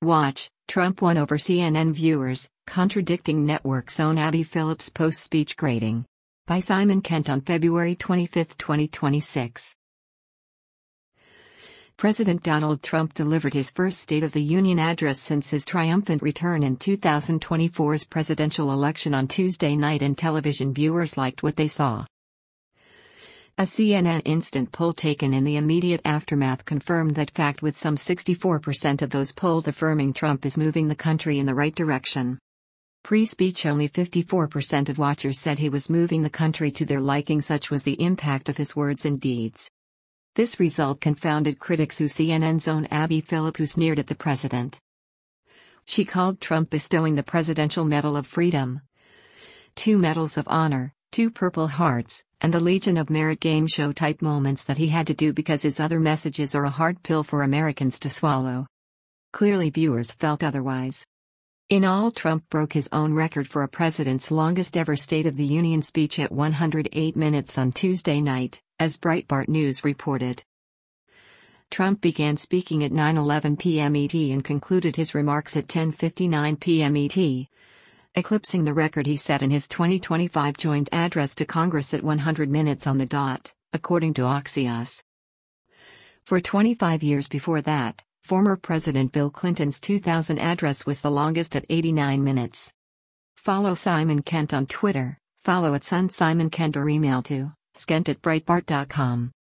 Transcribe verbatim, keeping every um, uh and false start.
Watch, Trump won over C N N viewers, contradicting network's own Abby Phillips post-speech grading. By Simon Kent on February twenty-fifth, twenty twenty-six. President Donald Trump delivered his first State of the Union address since his triumphant return in two thousand twenty-four's presidential election on Tuesday night, and television viewers liked what they saw. A C N N instant poll taken in the immediate aftermath confirmed that fact, with some sixty-four percent of those polled affirming Trump is moving the country in the right direction. Pre-speech, only fifty-four percent of watchers said he was moving the country to their liking. Such was the impact of his words and deeds. This result confounded critics, who C N N's own Abby Phillips sneered at the president. She called Trump bestowing the Presidential Medal of Freedom, two Medals of Honor, two Purple Hearts, and the Legion of Merit game show type moments that he had to do because his other messages are a hard pill for Americans to swallow. Clearly viewers felt otherwise. In all, Trump broke his own record for a president's longest ever State of the Union speech at one hundred eight minutes on Tuesday night, as Breitbart News reported. Trump began speaking at nine eleven p m E T and concluded his remarks at ten fifty-nine p m E T, eclipsing the record he set in his twenty twenty-five joint address to Congress at one hundred minutes on the dot, according to Axios. For twenty-five years before that, former President Bill Clinton's two thousand address was the longest at eighty-nine minutes. Follow Simon Kent on Twitter, follow at Sun Simon Kent, or email to skent at breitbart dot com.